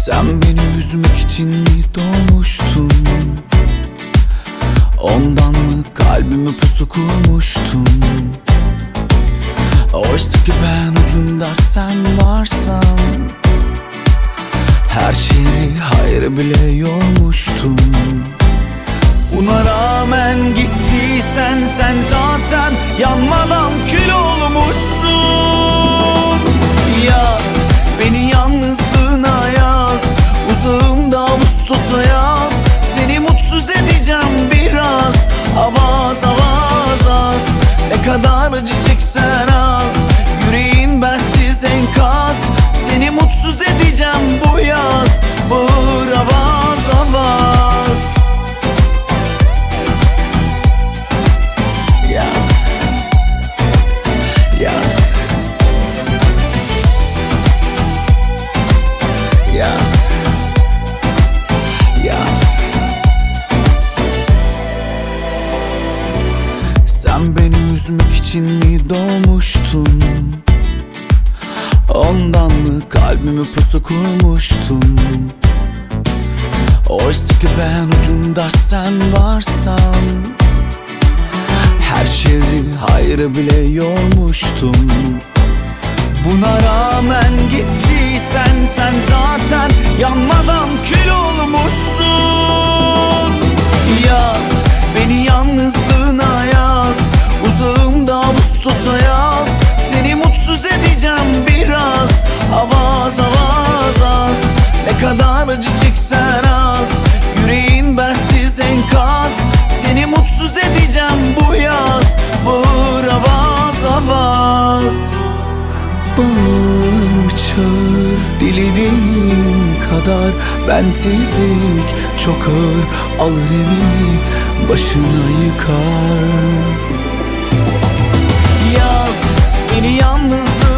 Sen beni üzmek için mi doğmuştun? Ondan mı kalbime pusu kurmuştun? Oysa ki ben ucunda sen varsan her şeyi hayır bile yormuştum. Buna rağmen gittiysen sen zaten yanmadan kül olmuşsun. Yaz, beni yalnızlığına yaz, uzağımda Ağustos'a yaz. Seni mutsuz edeceğim biraz, avaz avaz az. Ne kadar acı çeksen az, yüreğin bensiz enkaz. Seni mutsuz edeceğim bu yaz, bağır avaz avaz. Yaz, yaz, yaz, yaz. Sen beni üzmek için mi doğmuştun? Ondan mı kalbime pusu kurmuştun? Oysa ki ben ucunda sen varsan her şeyi hayrı bile yormuştum. Buna rağmen gittiysen sen zaten yanmadan kül olmuşsun. Yaz, beni yalnızlığına yaz, uzağımda Ağustos'a yaz. Seni mutsuz edeceğim biraz, avaz avaz az. Ne kadar acı çeksen az, yüreğin bensiz enkaz. Seni mutsuz edeceğim bu yaz, bağır avaz avaz. Bağır çağır dilediğin kadar, bensizlik çok ağır, alır evi başına yıkar. Yaz, beni yalnızlığa